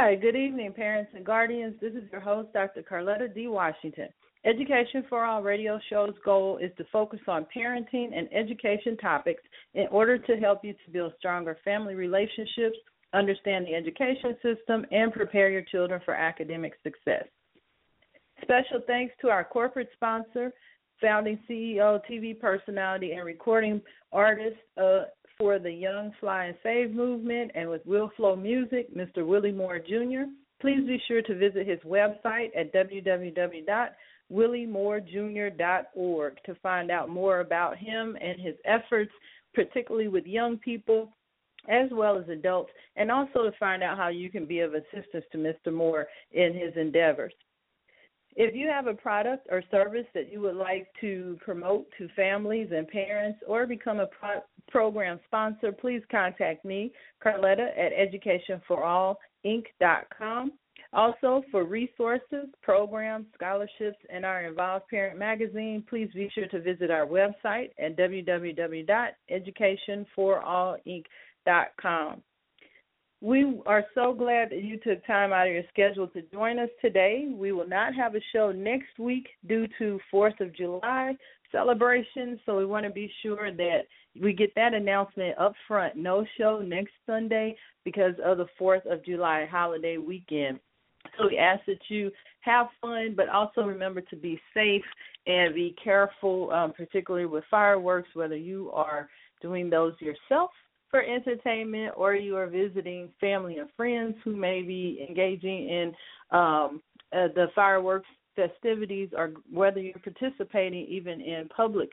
Hi, good evening, parents and guardians. This is your host, Dr. Carletta D. Washington. Education for All radio show's goal is to focus on parenting and education topics in order to help you to build stronger family relationships, understand the education system, and prepare your children for academic success. Special thanks to our corporate sponsor, founding CEO, TV personality, and recording artist for the Young Fly and Save movement and with Will Flow Music, Mr. Willie Moore Jr. Please be sure to visit his website at www.williemoorejr.org to find out more about him and his efforts, particularly with young people as well as adults, and also to find out how you can be of assistance to Mr. Moore in his endeavors. If you have a product or service that you would like to promote to families and parents or become a program sponsor, please contact me, Carletta, at educationforallinc.com. Also, for resources, programs, scholarships, and our Involved Parent magazine, please be sure to visit our website at www.educationforallinc.com. We are so glad that you took time out of your schedule to join us today. We will not have a show next week due to 4th of July celebration, so we want to be sure that we get that announcement up front. No show next Sunday because of the 4th of July holiday weekend. So we ask that you have fun, but also remember to be safe and be careful, particularly with fireworks, whether you are doing those yourself for entertainment or you are visiting family and friends who may be engaging in the fireworks festivities, or whether you're participating even in public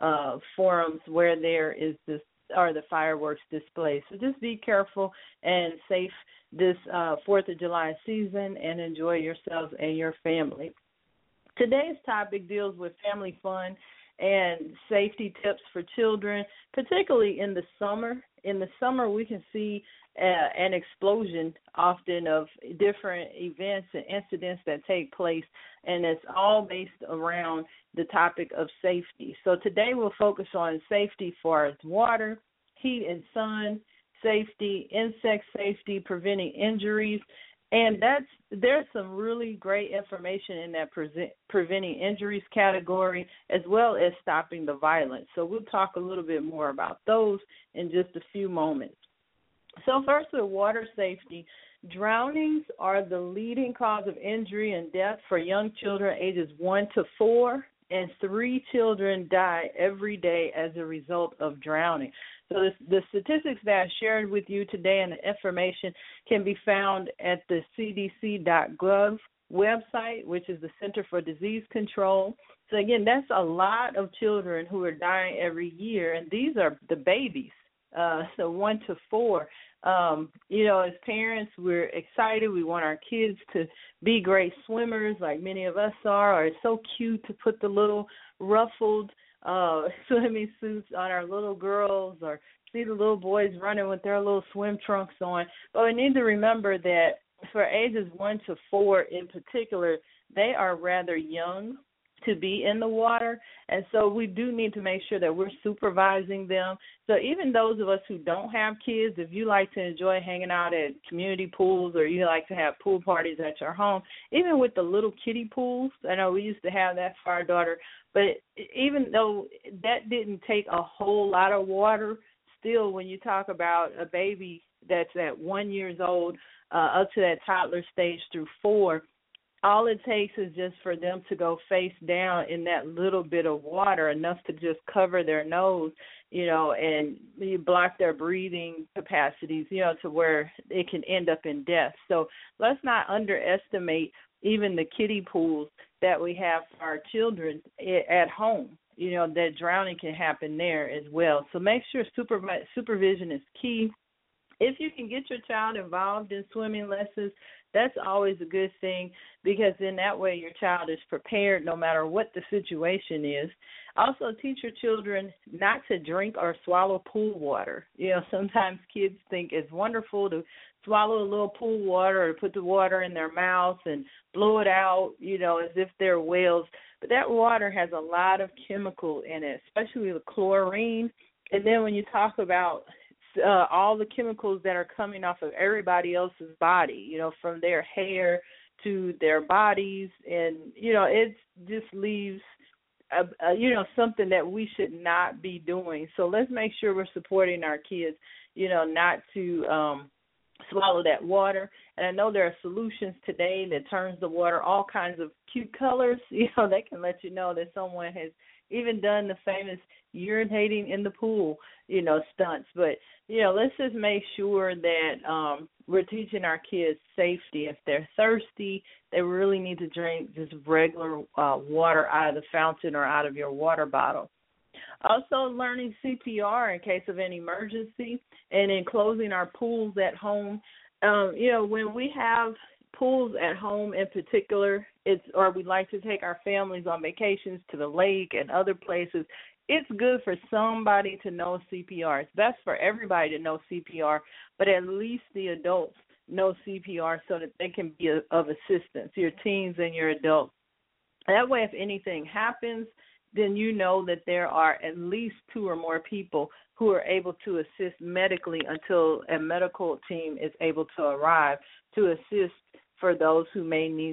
forums where there is this or the fireworks display. So just be careful and safe this 4th of July season and enjoy yourselves and your family. Today's topic deals with family fun and safety tips for children, particularly in the summer. In the summer, we can see an explosion often of different events and incidents that take place, and it's all based around the topic of safety. So today we'll focus on safety for water, heat and sun, safety, insect safety, preventing injuries, and there's some really great information in that preventing injuries category, as well as stopping the violence. So we'll talk a little bit more about those in just a few moments. So first, with water safety, drownings are the leading cause of injury and death for young children ages 1 to 4, and 3 children die every day as a result of drowning. So the statistics that I shared with you today and the information can be found at the cdc.gov website, which is the Center for Disease Control. So, again, that's a lot of children who are dying every year, and these are the babies, so 1 to 4. As parents, we're excited. We want our kids to be great swimmers like many of us are, or it's so cute to put the little ruffled swimming suits on our little girls, or see the little boys running with their little swim trunks on. But we need to remember that for ages 1 to 4 in particular, they are rather young to be in the water, and so we do need to make sure that we're supervising them. So even those of us who don't have kids, if you like to enjoy hanging out at community pools or you like to have pool parties at your home, even with the little kiddie pools, I know we used to have that for our daughter, but even though that didn't take a whole lot of water, still when you talk about a baby that's at 1 year old up to that toddler stage through 4, all it takes is just for them to go face down in that little bit of water, enough to just cover their nose, and you block their breathing capacities, to where it can end up in death. So let's not underestimate even the kiddie pools that we have for our children at home. That drowning can happen there as well. So make sure supervision is key. If you can get your child involved in swimming lessons, that's always a good thing, because in that way your child is prepared no matter what the situation is. Also, teach your children not to drink or swallow pool water. Sometimes kids think it's wonderful to swallow a little pool water or put the water in their mouth and blow it out, as if they're whales. But that water has a lot of chemical in it, especially the chlorine. And then when you talk about all the chemicals that are coming off of everybody else's body, from their hair to their bodies. And, it just leaves, something that we should not be doing. So let's make sure we're supporting our kids, not to swallow that water. And I know there are solutions today that turns the water all kinds of cute colors. They can let you know that someone has even done the famous urinating in the pool, stunts. But, let's just make sure that we're teaching our kids safety. If they're thirsty, they really need to drink just regular water out of the fountain or out of your water bottle. Also, learning CPR in case of an emergency, and in closing our pools at home. When we have pools at home in particular, or we like to take our families on vacations to the lake and other places, it's good for somebody to know CPR. It's best for everybody to know CPR, but at least the adults know CPR so that they can be of assistance, your teens and your adults. That way, if anything happens, then you know that there are at least 2 or more people who are able to assist medically until a medical team is able to arrive to assist for those who may need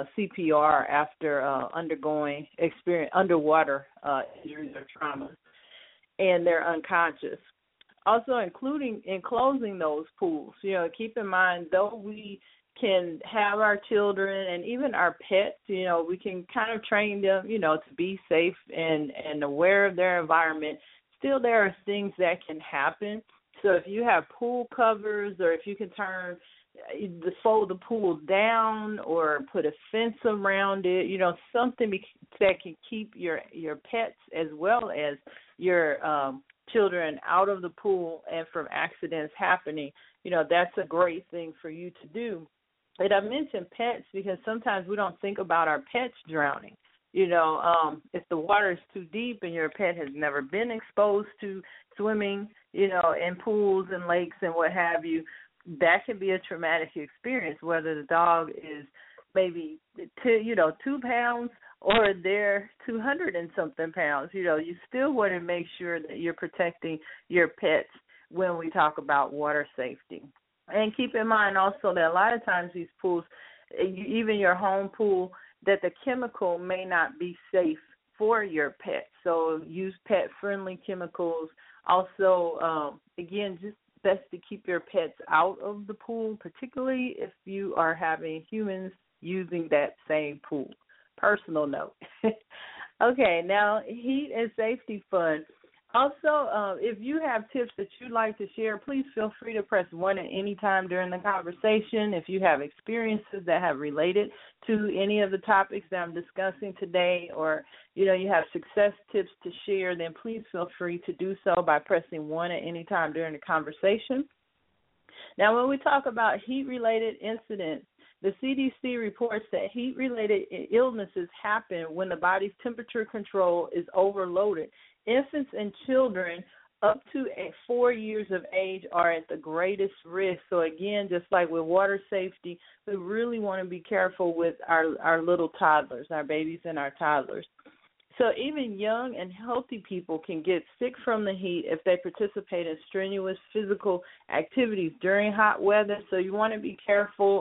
CPR after undergoing underwater injuries or traumas, and they're unconscious. Also, including in closing those pools, keep in mind, though we can have our children and even our pets, we can kind of train them, to be safe and aware of their environment. Still, there are things that can happen. So if you have pool covers, or if you can fold the pool down or put a fence around it, something that can keep your pets as well as your children out of the pool and from accidents happening, that's a great thing for you to do. And I mentioned pets because sometimes we don't think about our pets drowning. If the water is too deep and your pet has never been exposed to swimming, in pools and lakes and what have you, that can be a traumatic experience, whether the dog is maybe 2 pounds or they're 200 and something pounds. You still want to make sure that you're protecting your pets when we talk about water safety. And keep in mind also that a lot of times these pools, even your home pool, that the chemical may not be safe for your pet. So use pet-friendly chemicals. Also, again, just best to keep your pets out of the pool, particularly if you are having humans using that same pool. Personal note. Okay, now heat and safety fun. Also, if you have tips that you'd like to share, please feel free to press 1 at any time during the conversation. If you have experiences that have related to any of the topics that I'm discussing today, or, you have success tips to share, then please feel free to do so by pressing 1 at any time during the conversation. Now, when we talk about heat-related incidents, the CDC reports that heat-related illnesses happen when the body's temperature control is overloaded. Infants and children up to 4 years of age are at the greatest risk. So, again, just like with water safety, we really want to be careful with our little toddlers, our babies and our toddlers. So even young and healthy people can get sick from the heat if they participate in strenuous physical activities during hot weather. So you want to be careful.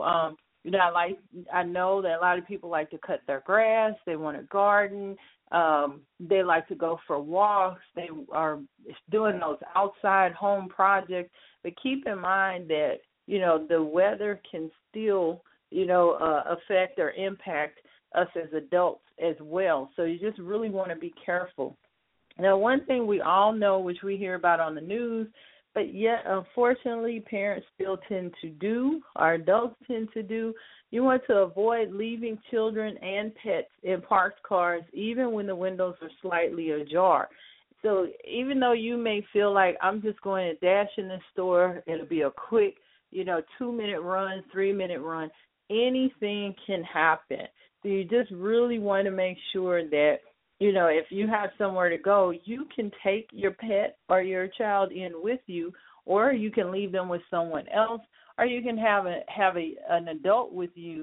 I know that a lot of people like to cut their grass. They want to garden. They like to go for walks. They are doing those outside home projects. But keep in mind that, the weather can still, affect or impact us as adults as well. So you just really want to be careful. Now, one thing we all know, which we hear about on the news, but yet, unfortunately, parents still tend to do, our adults tend to do, you want to avoid leaving children and pets in parked cars, even when the windows are slightly ajar. So even though you may feel like I'm just going to dash in the store, it'll be a quick, 2-minute run, 3-minute run, anything can happen. So you just really want to make sure that, if you have somewhere to go, you can take your pet or your child in with you, or you can leave them with someone else, or you can have an adult with you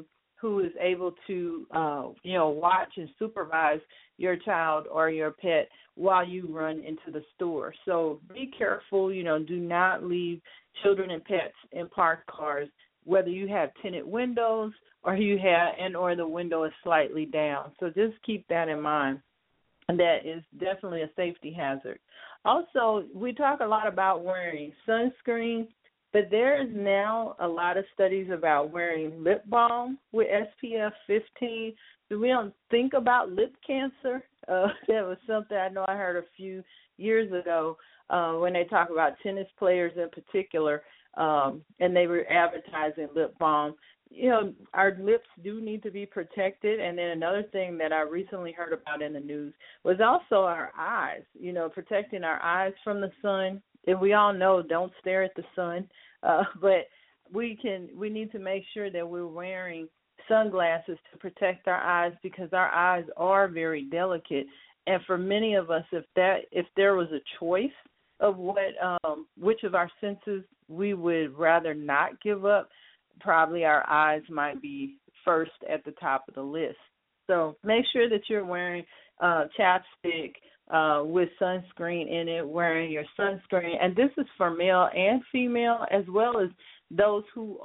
who is able to, watch and supervise your child or your pet while you run into the store. So be careful, do not leave children and pets in parked cars, whether you have tinted windows or or the window is slightly down. So just keep that in mind. And that is definitely a safety hazard. Also, we talk a lot about wearing sunscreen, but there is now a lot of studies about wearing lip balm with SPF 15. So we don't think about lip cancer. That was something I know I heard a few years ago when they talk about tennis players in particular, and they were advertising lip balm. Our lips do need to be protected. And then another thing that I recently heard about in the news was also our eyes, protecting our eyes from the sun. And we all know don't stare at the sun, but we need to make sure that we're wearing sunglasses to protect our eyes because our eyes are very delicate. And for many of us, if there was a choice of which of our senses we would rather not give up, probably our eyes might be first at the top of the list. So make sure that you're wearing chapstick with sunscreen in it, wearing your sunscreen. And this is for male and female, as well as those who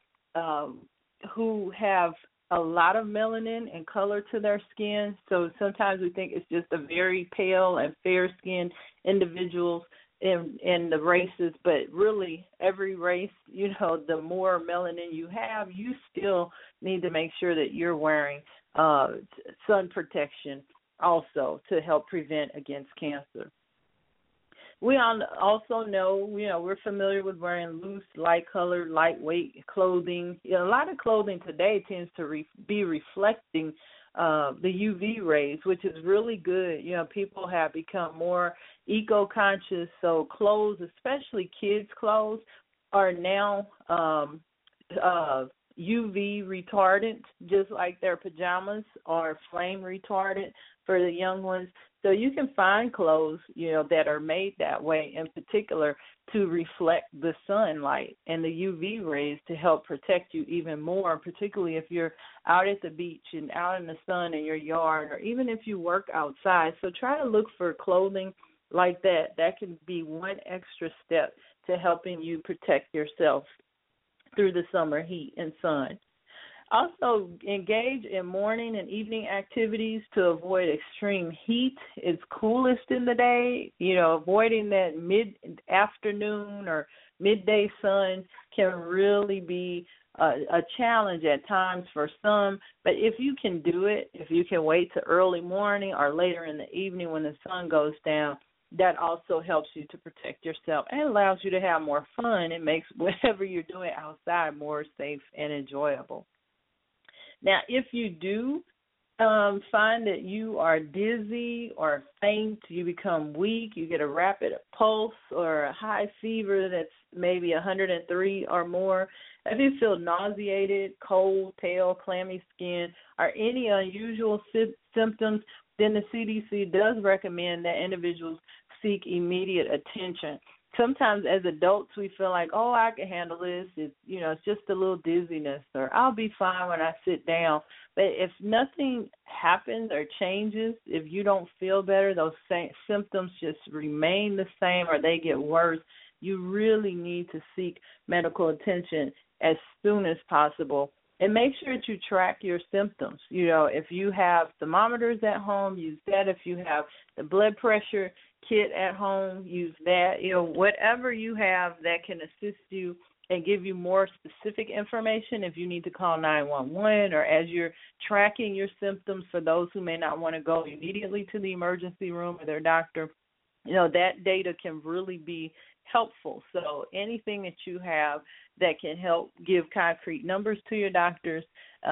have a lot of melanin and color to their skin. So sometimes we think it's just a very pale and fair-skinned individuals in the races, but really every race, the more melanin you have, you still need to make sure that you're wearing sun protection also to help prevent against cancer. We also know, we're familiar with wearing loose, light-colored, lightweight clothing. A lot of clothing today tends to be reflecting the UV rays, which is really good. People have become more eco-conscious, so clothes, especially kids' clothes, are now UV retardant, just like their pajamas are flame retardant for the young ones. So you can find clothes, that are made that way in particular to reflect the sunlight and the UV rays to help protect you even more, particularly if you're out at the beach and out in the sun in your yard, or even if you work outside. So try to look for clothing like that. That can be one extra step to helping you protect yourself through the summer heat and sun. Also, engage in morning and evening activities to avoid extreme heat. It's coolest in the day. Avoiding that mid-afternoon or midday sun can really be a challenge at times for some. But if you can do it, if you can wait till early morning or later in the evening when the sun goes down, that also helps you to protect yourself and allows you to have more fun. It makes whatever you're doing outside more safe and enjoyable. Now, if you do find that you are dizzy or faint, you become weak, you get a rapid pulse or a high fever that's maybe 103 or more, if you feel nauseated, cold, pale, clammy skin, or any unusual symptoms, then the CDC does recommend that individuals seek immediate attention. Sometimes as adults we feel like, oh, I can handle this. It's just a little dizziness, or I'll be fine when I sit down. But if nothing happens or changes, if you don't feel better, those same symptoms just remain the same or they get worse, you really need to seek medical attention as soon as possible. And make sure that you track your symptoms. If you have thermometers at home, use that. If you have the blood pressure kit at home, use that. Whatever you have that can assist you and give you more specific information if you need to call 911 or as you're tracking your symptoms for those who may not want to go immediately to the emergency room or their doctor, that data can really be helpful. So anything that you have that can help give concrete numbers to your doctors,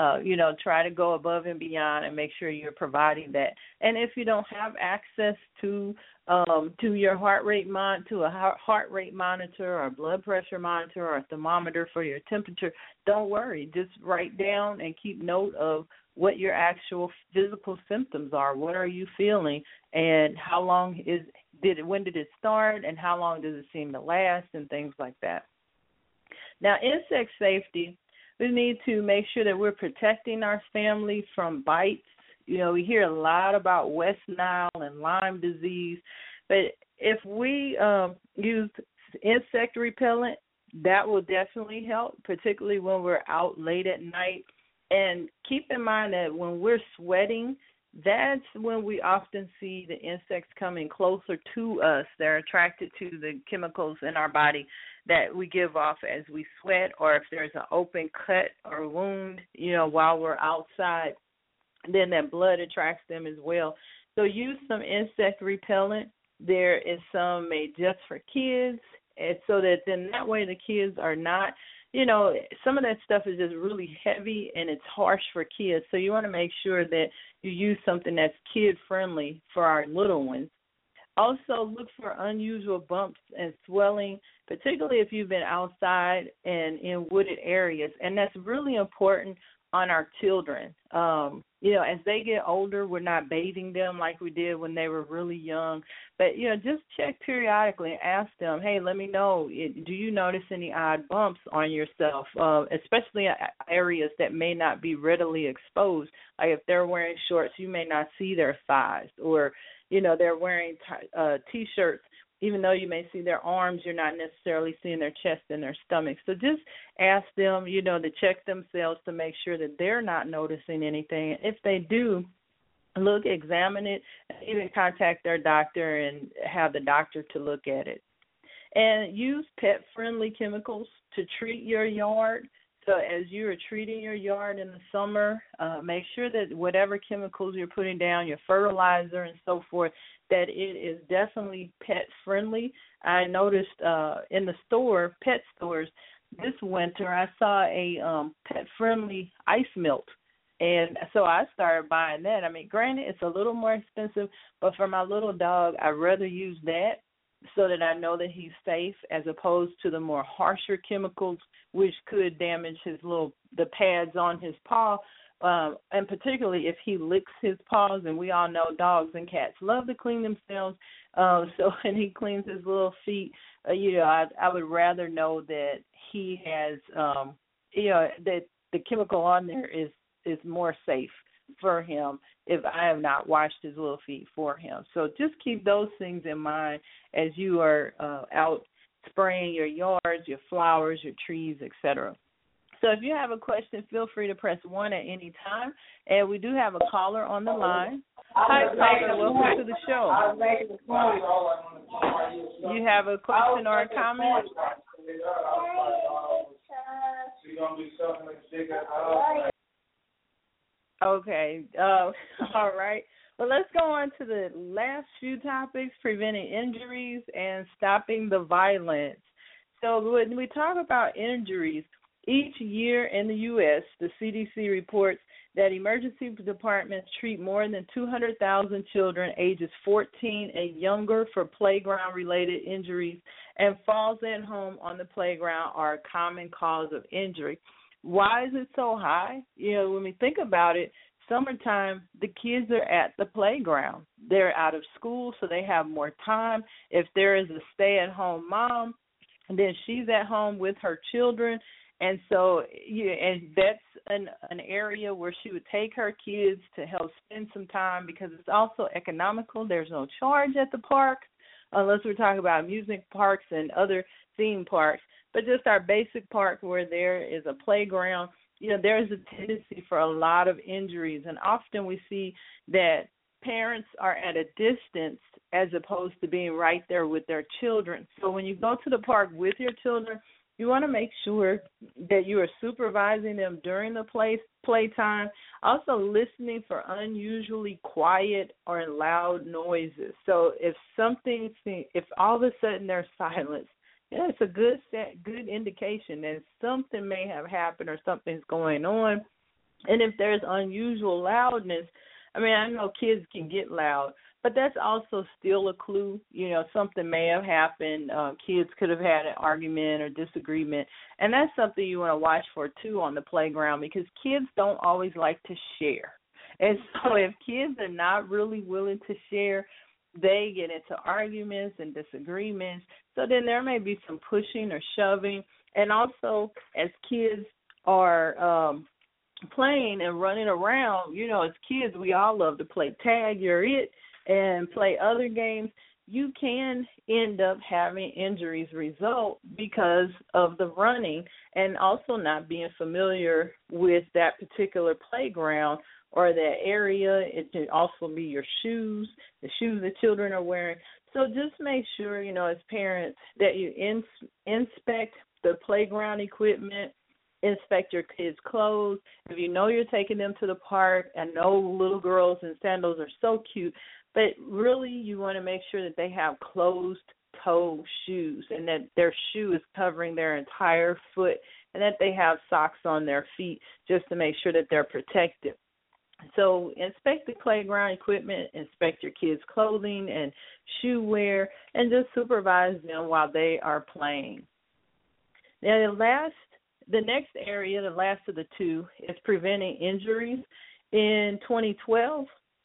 try to go above and beyond and make sure you're providing that. And if you don't have access to your heart rate to a heart rate monitor or a blood pressure monitor or a thermometer for your temperature, don't worry. Just write down and keep note of what your actual physical symptoms are. What are you feeling, and how long when did it start, and how long does it seem to last, and things like that. Now, insect safety, We need to make sure that we're protecting our family from bites. We hear a lot about West Nile and Lyme disease, but if we use insect repellent, that will definitely help, particularly when we're out late at night. And keep in mind that when we're sweating, that's when we often see the insects coming closer to us. They're attracted to the chemicals in our body that we give off as we sweat, or if there's an open cut or wound, while we're outside, then that blood attracts them as well. So use some insect repellent. There is some made just for kids, and so that then that way the kids are not, some of that stuff is just really heavy and it's harsh for kids. So you want to make sure that you use something that's kid-friendly for our little ones. Also, look for unusual bumps and swelling, particularly if you've been outside and in wooded areas. And that's really important on our children. As they get older, we're not bathing them like we did when they were really young. But, just check periodically and ask them, hey, let me know, do you notice any odd bumps on yourself, especially areas that may not be readily exposed. Like if they're wearing shorts, you may not see their thighs, or, they're wearing T-shirts. Even though you may see their arms, you're not necessarily seeing their chest and their stomach. So just ask them, to check themselves to make sure that they're not noticing anything. If they do, examine it, even contact their doctor and have the doctor to look at it. And use pet-friendly chemicals to treat your yard. So as you are treating your yard in the summer, make sure that whatever chemicals you're putting down, your fertilizer and so forth, that it is definitely pet-friendly. I noticed in the pet stores this winter, I saw a pet-friendly ice melt. And so I started buying that. I mean, granted, it's a little more expensive, but for my little dog, I'd rather use that so that I know that he's safe, as opposed to the more harsher chemicals, which could damage the pads on his paw, and particularly if he licks his paws. And we all know dogs and cats love to clean themselves. So when he cleans his little feet, I would rather know that he has, that the chemical on there is more safe for him if I have not washed his little feet for him. So just keep those things in mind as you are out spraying your yards, your flowers, your trees, etc. So if you have a question, feel free to press 1 at any time. And we do have a caller on the line. Hi, caller. Welcome to the show. You have a question or a comment? Okay. All right. Well, let's go on to the last few topics: preventing injuries and stopping the violence. So when we talk about injuries, each year in the U.S., the CDC reports that emergency departments treat more than 200,000 children ages 14 and younger for playground-related injuries, and falls at home on the playground are a common cause of injury. Why is it so high? When we think about it, summertime, the kids are at the playground. They're out of school, so they have more time. If there is a stay-at-home mom, then she's at home with her children. And so, and that's an area where she would take her kids to help spend some time, because it's also economical. There's no charge at the park, unless we're talking about amusement parks and other theme parks. But just our basic park where there is a playground, there is a tendency for a lot of injuries. And often we see that parents are at a distance as opposed to being right there with their children. So when you go to the park with your children, you want to make sure that you are supervising them during the playtime, also listening for unusually quiet or loud noises. So if all of a sudden there's silence, it's a good indication that something may have happened or something's going on. And if there's unusual loudness, I know kids can get loud, but that's also still a clue. Something may have happened. Kids could have had an argument or disagreement, and that's something you want to watch for, too, on the playground, because kids don't always like to share. And so if kids are not really willing to share, they get into arguments and disagreements. So then there may be some pushing or shoving. And also, as kids are playing and running around, as kids, we all love to play tag, you're it, and play other games. You can end up having injuries result because of the running and also not being familiar with that particular playground or that area. It can also be your shoes, the shoes that children are wearing. So just make sure, as parents, that you inspect the playground equipment, inspect your kids' clothes. If you know you're taking them to the park, I know little girls in sandals are so cute, but really you want to make sure that they have closed-toe shoes and that their shoe is covering their entire foot and that they have socks on their feet just to make sure that they're protected. So inspect the playground equipment, inspect your kids' clothing and shoe wear, and just supervise them while they are playing. Now, the next area, the last of the two, is preventing injuries. In 2012,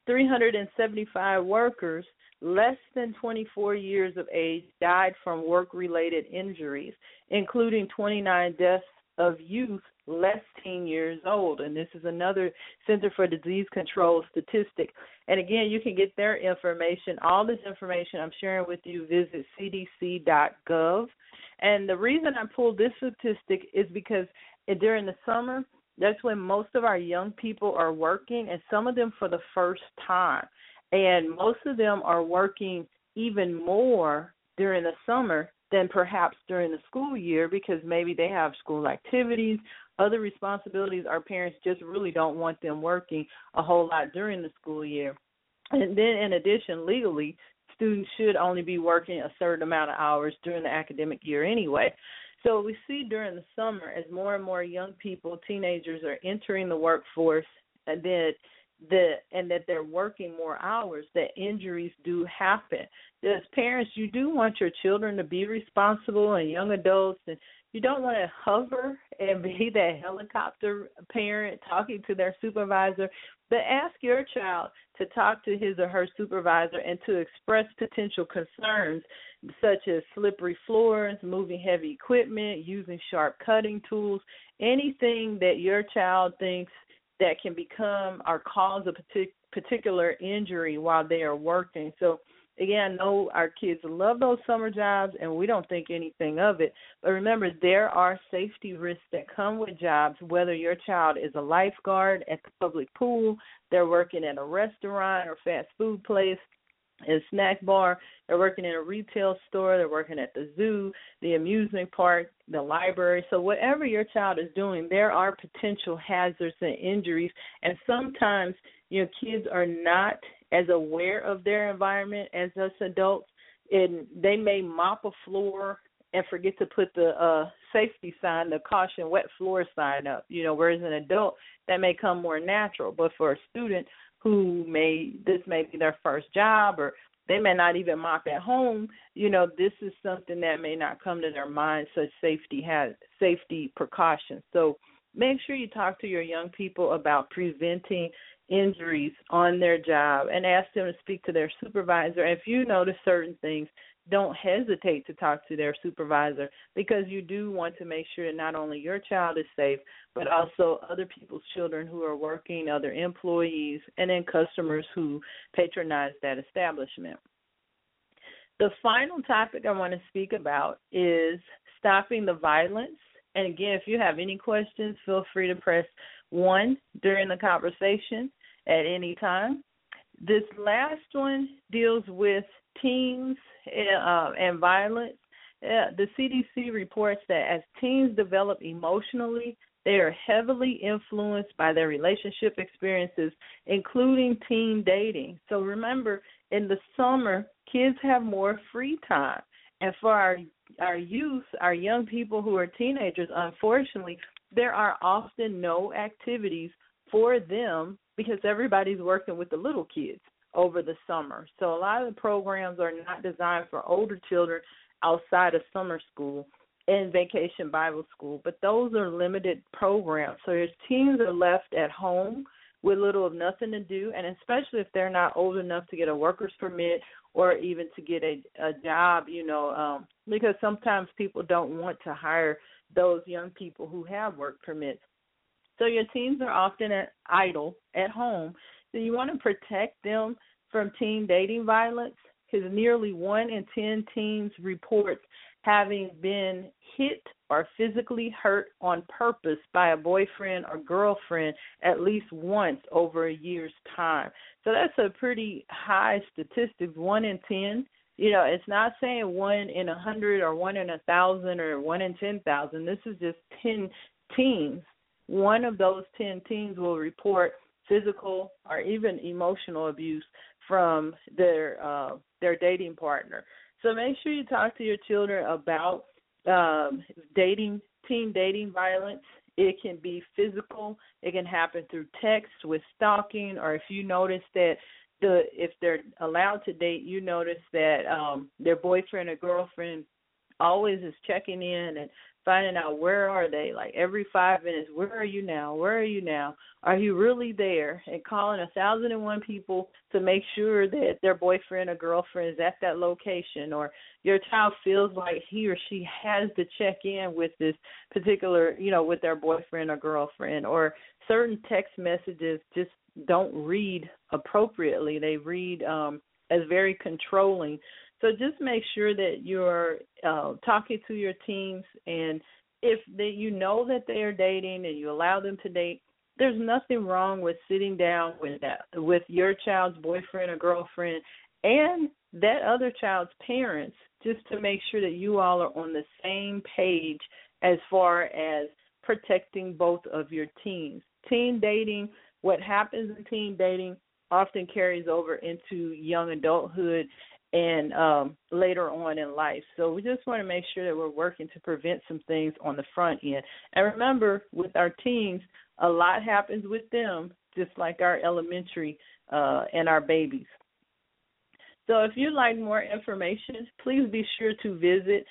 375 workers less than 24 years of age died from work-related injuries, including 29 deaths of youth less than 10 years old. And this is another Center for Disease Control statistic. And again, you can get their information. All this information I'm sharing with you, visit cdc.gov. And the reason I pulled this statistic is because during the summer, that's when most of our young people are working, and some of them for the first time. And most of them are working even more during the summer than perhaps during the school year because maybe they have school activities, other responsibilities. Our parents just really don't want them working a whole lot during the school year. And then in addition, legally, students should only be working a certain amount of hours during the academic year anyway. So we see during the summer as more and more young people, teenagers, are entering the workforce and that they're working more hours, that injuries do happen. As parents, you do want your children to be responsible and young adults, and you don't want to hover and be that helicopter parent talking to their supervisor, but ask your child to talk to his or her supervisor and to express potential concerns such as slippery floors, moving heavy equipment, using sharp cutting tools, anything that your child thinks that can become or cause a particular injury while they are working. So, again, I know our kids love those summer jobs, and we don't think anything of it. But remember, there are safety risks that come with jobs, whether your child is a lifeguard at the public pool, they're working at a restaurant or fast food place, a snack bar, they're working in a retail store, they're working at the zoo, the amusement park, the library. So whatever your child is doing, there are potential hazards and injuries, and sometimes kids are not as aware of their environment as us adults, and they may mop a floor and forget to put the safety sign, the caution wet floor sign up, whereas an adult, that may come more natural. But for a student this may be their first job, or they may not even mop at home, this is something that may not come to their mind, such safety precautions. So make sure you talk to your young people about preventing injuries on their job and ask them to speak to their supervisor. If you notice certain things, don't hesitate to talk to their supervisor, because you do want to make sure that not only your child is safe, but also other people's children who are working, other employees, and then customers who patronize that establishment. The final topic I want to speak about is stopping the violence. And again, if you have any questions, feel free to press 1 during the conversation at any time. This last one deals with teens and violence. The CDC reports that as teens develop emotionally, they are heavily influenced by their relationship experiences, including teen dating. So remember, in the summer, kids have more free time. And for our youth, our young people who are teenagers, unfortunately, there are often no activities for them because everybody's working with the little kids over the summer. So a lot of the programs are not designed for older children outside of summer school and vacation Bible school, but those are limited programs. So your teens are left at home with little or nothing to do, and especially if they're not old enough to get a worker's permit or even to get a job, because sometimes people don't want to hire those young people who have work permits. So your teens are often idle at home. So you want to protect them from teen dating violence, because nearly 1 in 10 teens reports having been hit or physically hurt on purpose by a boyfriend or girlfriend at least once over a year's time. So that's a pretty high statistic, 1 in 10. You know, it's not saying 1 in 100 or 1 in 1,000 or 1 in 10,000. This is just 10 teens. One of those 10 teens will report physical or even emotional abuse from their dating partner. So make sure you talk to your children about teen dating violence. It can be physical. It can happen through text with stalking, or if you notice that if they're allowed to date, you notice that their boyfriend or girlfriend always is checking in and finding out where are they, like every 5 minutes, where are you now? Where are you now? Are you really there? And calling 1,001 people to make sure that their boyfriend or girlfriend is at that location, or your child feels like he or she has to check in with this particular, with their boyfriend or girlfriend, or certain text messages just don't read appropriately. They read as very controlling. So just make sure that you're talking to your teens, and if you know that they are dating and you allow them to date, there's nothing wrong with sitting down with your child's boyfriend or girlfriend and that other child's parents, just to make sure that you all are on the same page as far as protecting both of your teens. Teen dating, what happens in teen dating often carries over into young adulthood and later on in life. So we just want to make sure that we're working to prevent some things on the front end. And remember, with our teens, a lot happens with them, just like our elementary and our babies. So if you'd like more information, please be sure to visit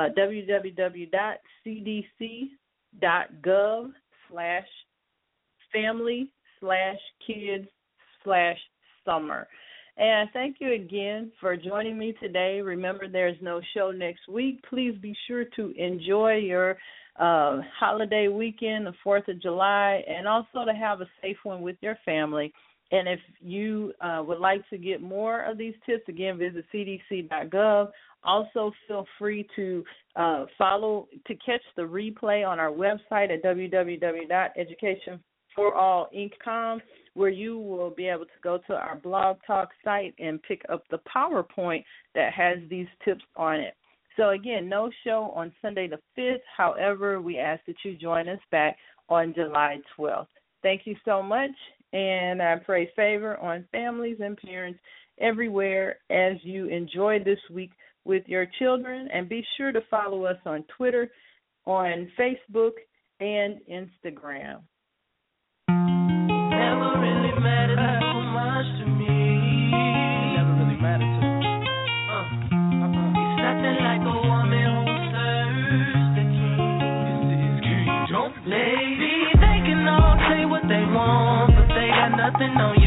www.cdc.gov/family/kids/summer. And thank you again for joining me today. Remember, there's no show next week. Please be sure to enjoy your holiday weekend, the 4th of July, and also to have a safe one with your family. And if you would like to get more of these tips, again, visit cdc.gov. Also, feel free to catch the replay on our website at www.educationforallinc.com, where you will be able to go to our Blog Talk site and pick up the PowerPoint that has these tips on it. So, again, no show on Sunday the 5th. However, we ask that you join us back on July 12th. Thank you so much, and I pray favor on families and parents everywhere as you enjoy this week with your children. And be sure to follow us on Twitter, on Facebook, and Instagram. Never really mattered too much to me. Never really mattered to me. It's nothing like a woman who serves the king. It's kingdom. Lady, they can all say what they want, but they got nothing on you.